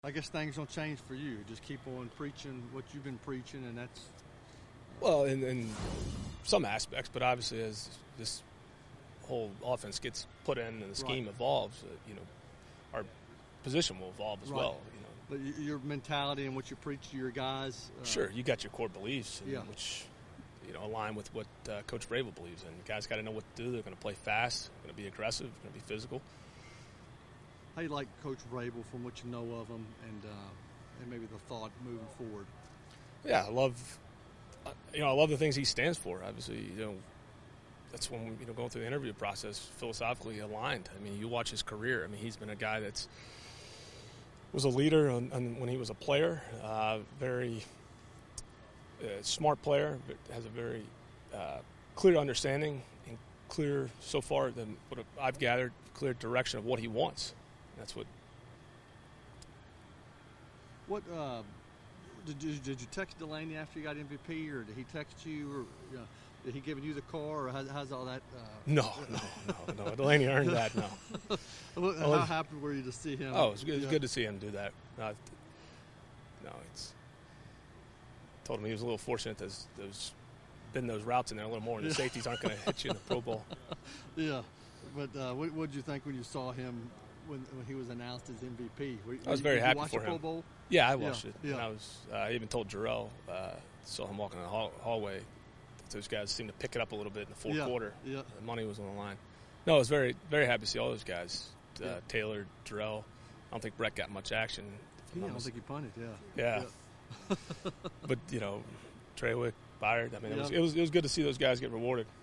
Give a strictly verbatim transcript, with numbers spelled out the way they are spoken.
I guess things don't change for you. Just keep on preaching what you've been preaching, and that's Well, in, in some aspects, but obviously as this whole offense gets put in and the scheme right. evolves, uh, you know, our position will evolve as Right. well. You know, But y- your mentality and what you preach to your guys. Uh, sure, you got your core beliefs, and Yeah. which you know align with what uh, Coach Vrabel believes in. Guys got to know what to do. They're going to play fast, going to be aggressive, going to be physical. How you like Coach Vrabel from what you know of him, and uh, and maybe the thought moving forward. Yeah, I love, uh, you know, I love the things he stands for. Obviously, you know, that's when we, you know, going through the interview process, philosophically aligned. I mean, you watch his career. I mean, he's been a guy that's was a leader on, on, when he was a player, uh, very uh, smart player, but has a very uh, clear understanding and clear, so far, than what I've gathered, clear direction of what he wants. That's what. What uh, did you did you text Delaney after you got M V P, or did he text you, or you know, did he give you the car, or how, how's all that? Uh, No, no, no, no. Delaney earned that. No. Well, how Well, happy were you to see him? Oh, it was good, it was Yeah. good to see him do that. Uh, no, it's told him he was a little fortunate. There's, there's been those routes in there a little more, and the Yeah. safeties aren't going to hit you in the Pro Bowl. Yeah, but uh, what what did you think when you saw him when, when he was announced as M V P? Were, I was did very you happy watch for the him. Pro Bowl? Yeah, I watched Yeah, it. yeah. And I was. Uh, I even told Jarrell. Uh, saw him walking in the hall- hallway. Those guys seemed to pick it up a little bit in the fourth Yeah, quarter. yeah. The money was on the line. No, I was very, very happy to see all those guys. Uh, Yeah. Taylor, Jarrell. I don't think Brett got much action. if I'm Yeah, I not don't mis- think he punted. Yeah. Yeah. But you know, Treywick, Byard. I mean, it, was, Yeah. it was it was good to see those guys get rewarded.